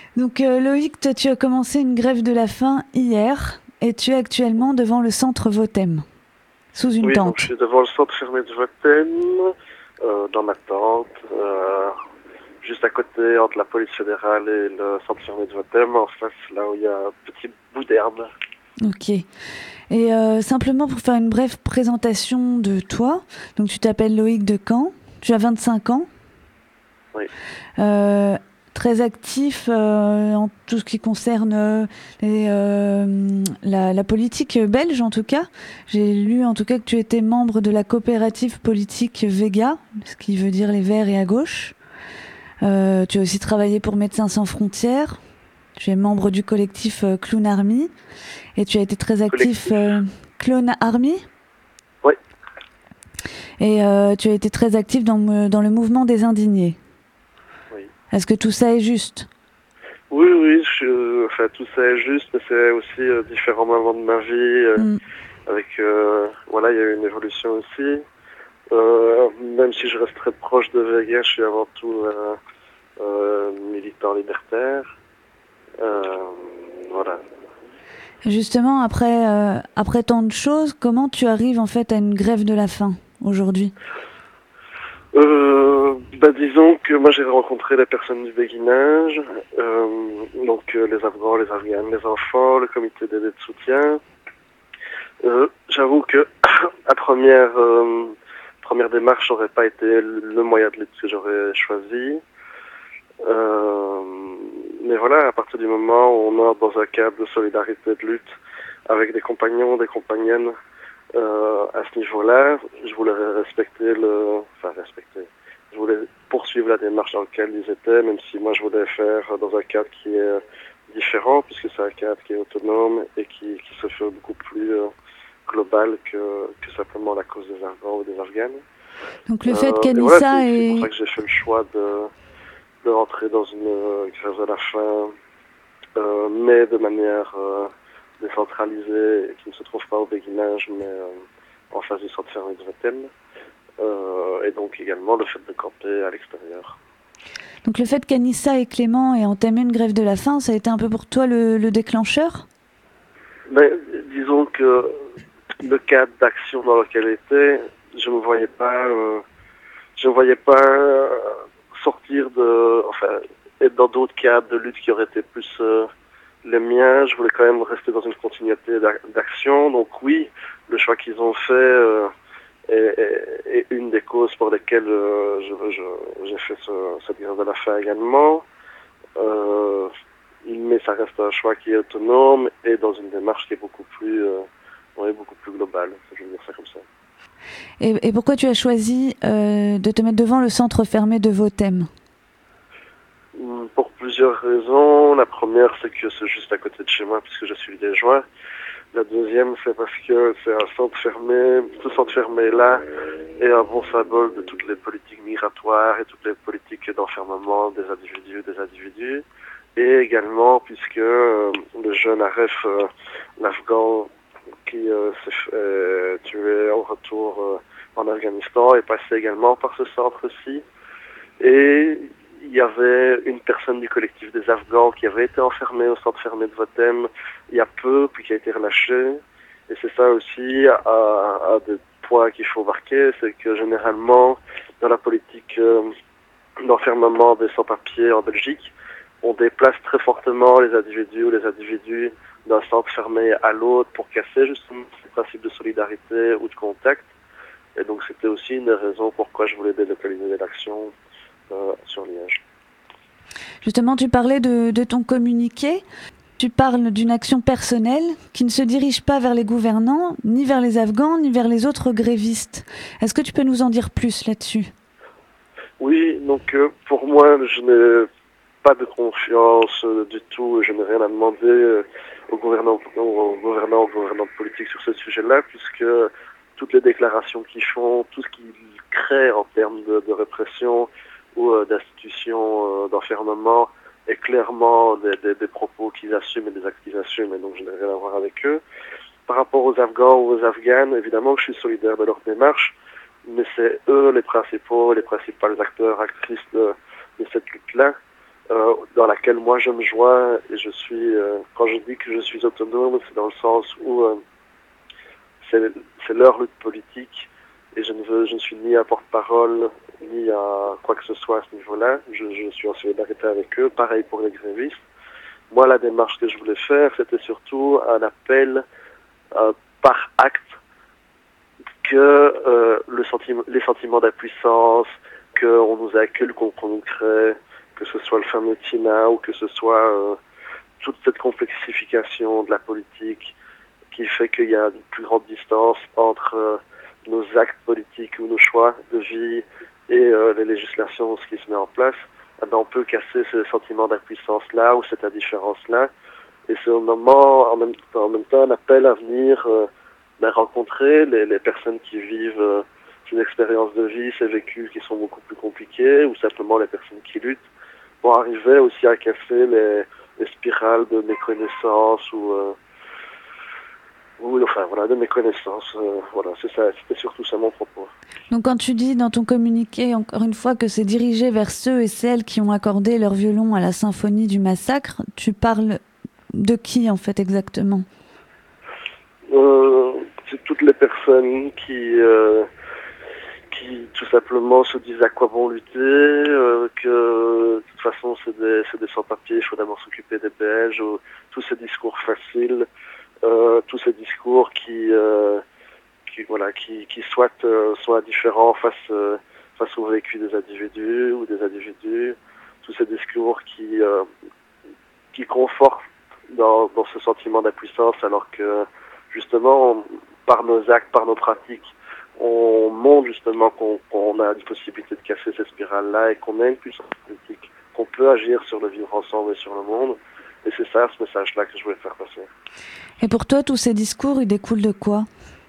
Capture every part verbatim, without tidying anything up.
Donc euh, Loïc, toi, tu as commencé une grève de la faim hier et tu es actuellement devant le centre Votem, sous une Oui, donc je tente. suis devant le centre fermé de Votem, euh, dans ma tente, euh, juste à côté, entre la police fédérale et le centre fermé de Votem, en face, là où il y a un petit bout d'herbe. Ok. Et euh, simplement pour faire une brève présentation de toi, donc tu t'appelles Loïc de Caen, tu as vingt-cinq ans, Oui. euh, très actif euh, en tout ce qui concerne euh, les, euh, la, la politique belge en tout cas. J'ai lu en tout cas que tu étais membre de la coopérative politique Vega, ce qui veut dire les Verts et à gauche. Euh, tu as aussi travaillé pour Médecins sans frontières. Tu es membre du collectif euh, Clown Army et tu as été très actif Collectif. euh, Clown Army. Oui. Et euh, tu as été très actif dans, dans le mouvement des indignés. Oui. Est-ce que tout ça est juste? Oui, oui, je, enfin, tout ça est juste, mais c'est aussi euh, différents moments de ma vie, euh, Mm. avec, euh, voilà, il y a eu une évolution aussi. Euh, même si je reste très proche de Vega, je suis avant tout euh, euh, militant libertaire. Euh, voilà. Justement, après, euh, après tant de choses, comment tu arrives en fait à une grève de la faim aujourd'hui? Euh, bah disons que moi j'ai rencontré les personnes du béguinage, euh, donc euh, les Afghans, les Afghanes, les enfants, le comité d'aide et de soutien. Euh, J'avoue que à première euh, première démarche n'aurait pas été le moyen de lutte que j'aurais choisi. Euh, mais voilà, à partir du moment où on est dans un cadre de solidarité de lutte avec des compagnons, des compagnes, euh, à ce niveau-là, je voulais respecter le, enfin respecter. Je voulais poursuivre la démarche dans laquelle ils étaient, même si moi je voulais faire dans un cadre qui est différent, puisque c'est un cadre qui est autonome et qui, qui se fait beaucoup plus euh, global que, que simplement la cause des Afghans ou des Afghanes. Donc le fait Euh, et voilà, qu'Anissa c'est pour est... ça que j'ai fait le choix de, de rentrer dans une euh, grève de la faim, euh, mais de manière euh, décentralisée, et qui ne se trouve pas au béguinage, mais euh, en face du centre fermé de Vatel. Euh, et donc également le fait de camper à l'extérieur. Donc le fait qu'Anissa et Clément aient entamé une grève de la faim, ça a été un peu pour toi le, le déclencheur? Mais disons que le cadre d'action dans lequel j'étais, je ne me voyais pas, euh, je ne voyais pas euh, sortir de, enfin, être dans d'autres cadres de lutte qui auraient été plus euh, les miens. Je voulais quand même rester dans une continuité d'action. Donc oui, le choix qu'ils ont fait euh, est, est, est une des causes pour lesquelles euh, je, je, j'ai fait ce, cette grève de la faim également. Euh, mais ça reste un choix qui est autonome et dans une démarche qui est beaucoup plus, euh, ouais, beaucoup plus globale. Je veux dire ça comme ça. Et, et pourquoi tu as choisi euh, de te mettre devant le centre fermé de Votem? Pour plusieurs raisons. La première, c'est que c'est juste à côté de chez moi puisque je suis liégeois. La deuxième, c'est parce que c'est un centre fermé. Ce centre fermé-là est un bon symbole de toutes les politiques migratoires et toutes les politiques d'enfermement des individus des individus. Et également puisque euh, le jeune Aref, euh, l'Afghan qui euh, s'est fait tuer en retour euh, en Afghanistan, est passé également par ce centre-ci. Et il y avait une personne du collectif des Afghans qui avait été enfermée au centre fermé de Votem il y a peu, puis qui a été relâchée. Et c'est ça aussi, un des points qu'il faut marquer, c'est que généralement, dans la politique euh, d'enfermement des sans-papiers en Belgique, on déplace très fortement les individus ou les individus d'un centre fermé à l'autre pour casser justement ces principes de solidarité ou de contact. Et donc c'était aussi une des raisons pourquoi je voulais délocaliser l'action euh, sur Liège. Justement, tu parlais de, de ton communiqué. Tu parles d'une action personnelle qui ne se dirige pas vers les gouvernants, ni vers les Afghans, ni vers les autres grévistes. Est-ce que tu peux nous en dire plus là-dessus? Oui, donc euh, pour moi, je n'ai pas de confiance euh, du tout. Je n'ai rien à demander euh, aux gouvernants, aux gouvernants, aux gouvernants politiques sur ce sujet-là, puisque toutes les déclarations qu'ils font, tout ce qu'ils créent en termes de, de répression ou euh, d'institutions euh, d'enfermement est clairement des, des, des propos qu'ils assument et des actes qu'ils assument, et donc je n'ai rien à voir avec eux. Par rapport aux Afghans ou aux Afghanes, évidemment que je suis solidaire de leur démarche, mais c'est eux les principaux, les principaux acteurs, actrices de, de cette lutte-là. euh, dans laquelle moi je me joins et je suis, euh, quand je dis que je suis autonome, c'est dans le sens où euh, c'est, c'est leur lutte politique et je ne veux, je ne suis ni un porte-parole ni à quoi que ce soit à ce niveau-là. Je, je suis en solidarité avec eux. Pareil pour les grévistes. Moi, la démarche que je voulais faire, c'était surtout un appel euh, par acte que euh, le sentiment, les sentiments d'impuissance, qu'on nous accule, qu'on, qu'on nous crée, que ce soit le fameux Tina ou que ce soit euh, toute cette complexification de la politique qui fait qu'il y a une plus grande distance entre euh, nos actes politiques ou nos choix de vie et euh, les législations, ce qui se met en place, eh ben, on peut casser ce sentiment d'impuissance-là ou cette indifférence-là. Et c'est au moment, en même, en même temps, un appel à venir euh, ben, rencontrer les, les personnes qui vivent euh, ces expériences de vie, ces vécus qui sont beaucoup plus compliqués, ou simplement les personnes qui luttent, pour arriver aussi à casser les, les spirales de méconnaissance ou... Euh, Oui, enfin voilà, de mes connaissances, euh, voilà, c'est ça, c'était surtout ça mon propos. Donc quand tu dis dans ton communiqué, encore une fois, que c'est dirigé vers ceux et celles qui ont accordé leur violon à la symphonie du massacre, tu parles de qui en fait exactement? euh, C'est toutes les personnes qui, euh, qui tout simplement se disent à quoi bon lutter, euh, que de toute façon c'est des, c'est des sans-papiers, il faut d'abord s'occuper des Belges, ou tous ces discours faciles. Euh, tous ces discours qui, euh, qui voilà, qui, qui soit euh, sont indifférents face euh, face au vécu des individus ou des individus, tous ces discours qui euh, qui confortent dans, dans ce sentiment d'impuissance, alors que justement par nos actes, par nos pratiques, on montre justement qu'on, qu'on a une possibilité de casser cette spirale-là et qu'on a une puissance politique, qu'on peut agir sur le vivre ensemble et sur le monde. Et c'est ça, ce message-là que je voulais faire passer. Et pour toi, tous ces discours, ils découlent de quoi?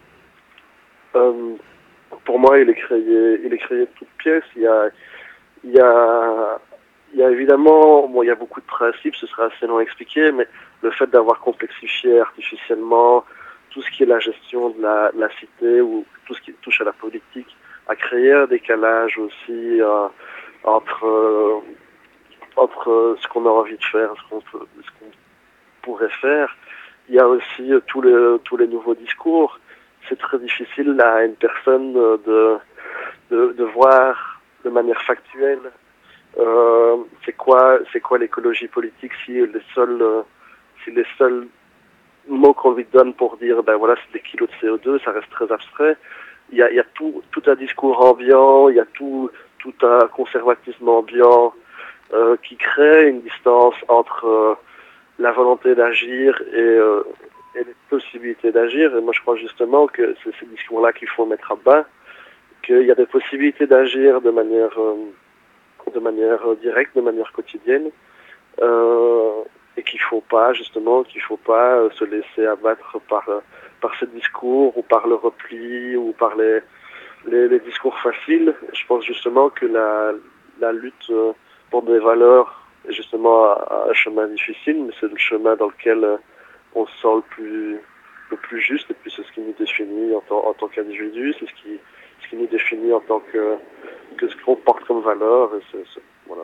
euh, Pour moi, il est créé, il est créé de toutes pièces. Il y a, il y a, il y a évidemment, bon, il y a beaucoup de principes, ce sera assez long à expliquer, mais le fait d'avoir complexifié artificiellement tout ce qui est la gestion de la, de la cité ou tout ce qui touche à la politique, a créé un décalage aussi euh, entre euh, entre ce qu'on a envie de faire, ce qu'on peut, ce qu'on pourrait faire. Il y a aussi euh, tous les tous les nouveaux discours. C'est très difficile à une personne de de, de voir de manière factuelle euh, c'est quoi c'est quoi l'écologie politique si les seuls euh, si les seuls mots qu'on lui donne pour dire ben voilà c'est des kilos de C O deux, ça reste très abstrait. Il y a il y a tout tout un discours ambiant, il y a tout tout un conservatisme ambiant euh, qui crée une distance entre euh, la volonté d'agir et, euh, et les possibilités d'agir. Et moi, je crois justement que c'est ces discours-là qu'il faut mettre à bas, qu'il y a des possibilités d'agir de manière, euh, de manière directe, de manière quotidienne, euh, et qu'il faut pas, justement, qu'il faut pas euh, se laisser abattre par, euh, par ces discours ou par le repli ou par les, les, les discours faciles. Je pense justement que la, la lutte euh, pour des valeurs est justement à, à un chemin difficile, mais c'est le chemin dans lequel euh, on se sent le plus, le plus juste, et puis c'est ce qui nous définit en, tant, en tant qu'individu, c'est ce qui, ce qui nous définit en tant que, que ce qu'on porte comme valeur, et c'est, c'est, voilà.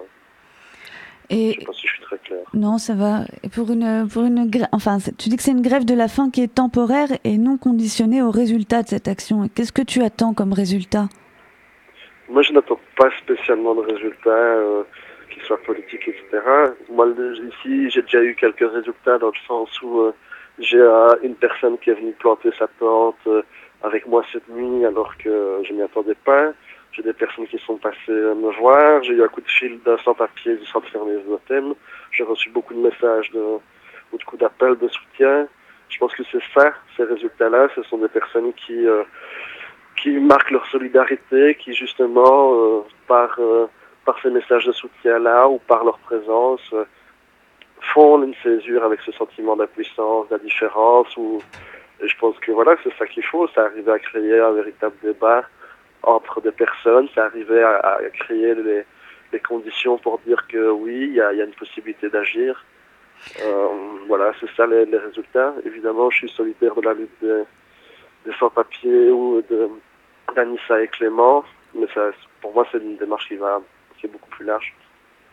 Et je sais pas si je suis très clair. Non, ça va. Et pour une, pour une grève, enfin, tu dis que c'est une grève de la faim qui est temporaire et non conditionnée au résultat de cette action. Qu'est-ce que tu attends comme résultat? Moi, je n'attends pas spécialement de résultats, euh, qu'ils soient politiques, et cetera. Moi, ici, j'ai déjà eu quelques résultats dans le sens où euh, j'ai euh, une personne qui est venue planter sa tente euh, avec moi cette nuit alors que je m'y attendais pas. J'ai des personnes qui sont passées me voir. J'ai eu un coup de fil d'un sans-papier du centre fermé Totem. J'ai reçu beaucoup de messages de, ou de coups d'appel, de soutien. Je pense que c'est ça, ces résultats-là. Ce sont des personnes qui, euh, qui marquent leur solidarité, qui justement, euh, par, euh, par ces messages de soutien-là ou par leur présence, euh, font une césure avec ce sentiment d'impuissance, d'indifférence. Ou, et je pense que voilà, c'est ça qu'il faut. C'est arriver à créer un véritable débat entre des personnes, c'est arriver à, à créer les, les conditions pour dire que oui, il y a, y a une possibilité d'agir. Euh, voilà, c'est ça les, les résultats. Évidemment, je suis solidaire de la lutte des, des sans-papiers ou de d'Anissa et Clément, mais ça, pour moi, c'est une démarche qui va, qui est beaucoup plus large.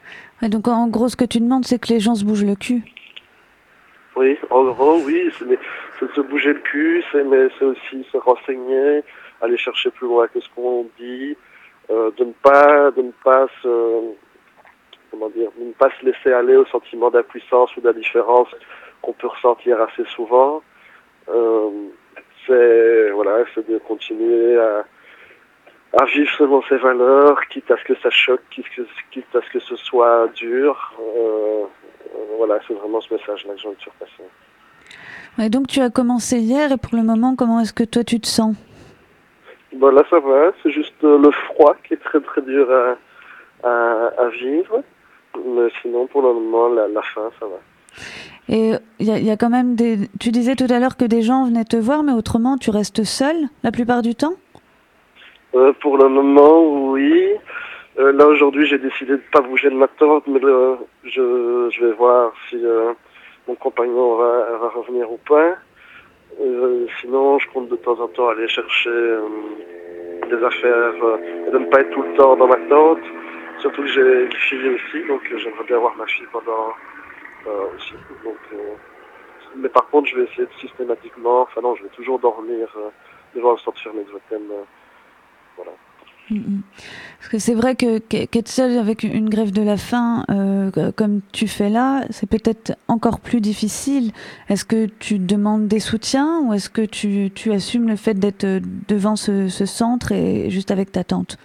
Ouais, donc en gros, ce que tu demandes, c'est que les gens se bougent le cul. Oui, en gros, oui, c'est, mais, c'est se bouger le cul, c'est, mais c'est aussi se renseigner, aller chercher plus loin que ce qu'on dit, euh, de ne pas, de ne pas se, comment dire, de ne pas se laisser aller au sentiment d'impuissance ou d'indifférence qu'on peut ressentir assez souvent. Euh, c'est, voilà, c'est de continuer à, à vivre selon ses valeurs, quitte à ce que ça choque, quitte, que, quitte à ce que ce soit dur. Euh, voilà, c'est vraiment ce message-là que j'ai envie de faire passer. Ouais, donc tu as commencé hier et pour le moment, comment est-ce que toi tu te sens? Bon, là ça va, c'est juste euh, le froid qui est très très dur à, à, à vivre. Mais sinon, pour le moment, la, la faim, ça va. Et il y, y a quand même des... Tu disais tout à l'heure que des gens venaient te voir, mais autrement, tu restes seul la plupart du temps? Euh, pour le moment, oui. Euh, là, aujourd'hui, j'ai décidé de ne pas bouger de ma tente, mais le, je, je vais voir si euh, mon compagnon va, va revenir ou pas. Euh, sinon, je compte de temps en temps aller chercher euh, des affaires euh, et de ne pas être tout le temps dans ma tente. Surtout que j'ai une fille aussi, donc euh, j'aimerais bien voir ma fille pendant euh, aussi. Donc, euh, mais par contre, je vais essayer de systématiquement, enfin non, je vais toujours dormir euh, devant le centre fermé de Wettem. Euh, voilà. Mmh. Parce que c'est vrai que qu'être seul avec une grève de la faim, euh, comme tu fais là, c'est peut-être encore plus difficile. Est-ce que tu demandes des soutiens ou est-ce que tu, tu assumes le fait d'être devant ce, ce centre et juste avec ta tante?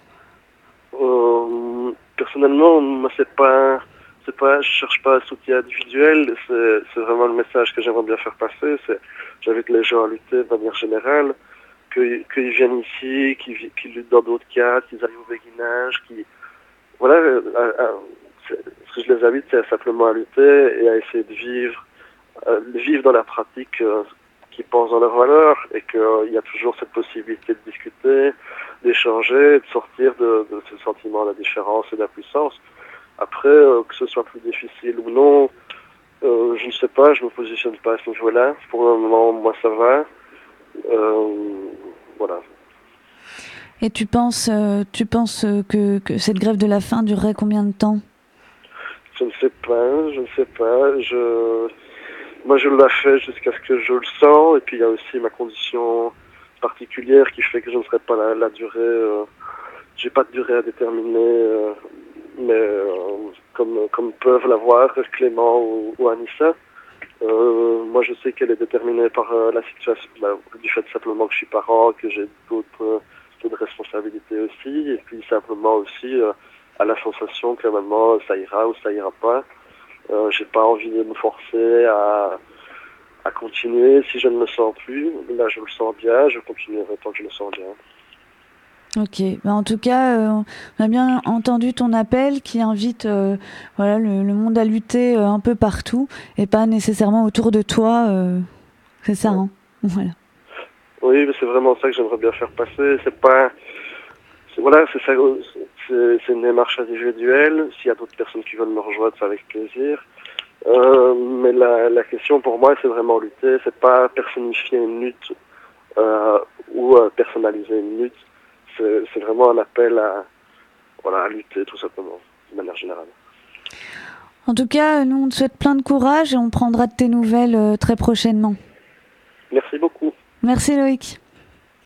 euh, Personnellement, moi, c'est pas, c'est pas, je cherche pas un soutien individuel. C'est, c'est vraiment le message que j'aimerais bien faire passer. C'est, j'invite les gens à lutter de manière générale. Qu'ils, qu'ils viennent ici, qu'ils, qu'ils luttent dans d'autres cas, qu'ils aillent au béguinage, qui, voilà, euh, euh, ce que je les invite, c'est simplement à lutter et à essayer de vivre, euh, de vivre dans la pratique euh, qu'ils pensent dans leurs valeurs et qu'il euh, y a toujours cette possibilité de discuter, d'échanger, de sortir de, de ce sentiment d'indifférence et d'impuissance. Après, euh, que ce soit plus difficile ou non, euh, je ne sais pas, je me positionne pas à ce niveau-là. Pour le moment, moi, ça va. Euh, voilà. Et tu penses, euh, tu penses que, que cette grève de la faim durerait combien de temps? Je ne sais pas, je ne sais pas. Je, moi, je la fais jusqu'à ce que je le sens. Et puis, il y a aussi ma condition particulière qui fait que je ne serai pas la, la durée. Euh, j'ai pas de durée à déterminer, euh, mais euh, comme comme peuvent l'avoir Clément ou, ou Anissa. Euh, moi, je sais qu'elle est déterminée par euh, la situation, bah, du fait simplement que je suis parent, que j'ai d'autres euh, d'autres responsabilités aussi, et puis simplement aussi euh, à la sensation que maintenant ça ira ou ça ira pas. Euh, j'ai pas envie de me forcer à à continuer si je ne me sens plus. Là, je me sens bien, je continuerai tant que je me sens bien. Ok, ben, en tout cas, euh, on a bien entendu ton appel qui invite euh, voilà, le, le monde à lutter euh, un peu partout et pas nécessairement autour de toi. Euh, c'est ça, ouais. Hein. Voilà. Oui, mais c'est vraiment ça que j'aimerais bien faire passer. C'est pas, c'est, voilà, c'est ça, c'est, c'est une démarche individuelle. S'il y a d'autres personnes qui veulent me rejoindre, c'est avec plaisir. Euh, mais la, la question pour moi, c'est vraiment lutter. C'est pas personnifier une lutte euh, ou euh, personnaliser une lutte. C'est, c'est vraiment un appel à, voilà, à lutter tout simplement, de manière générale. En tout cas, nous, on te souhaite plein de courage et on prendra de tes nouvelles euh, très prochainement. Merci beaucoup. Merci Loïc.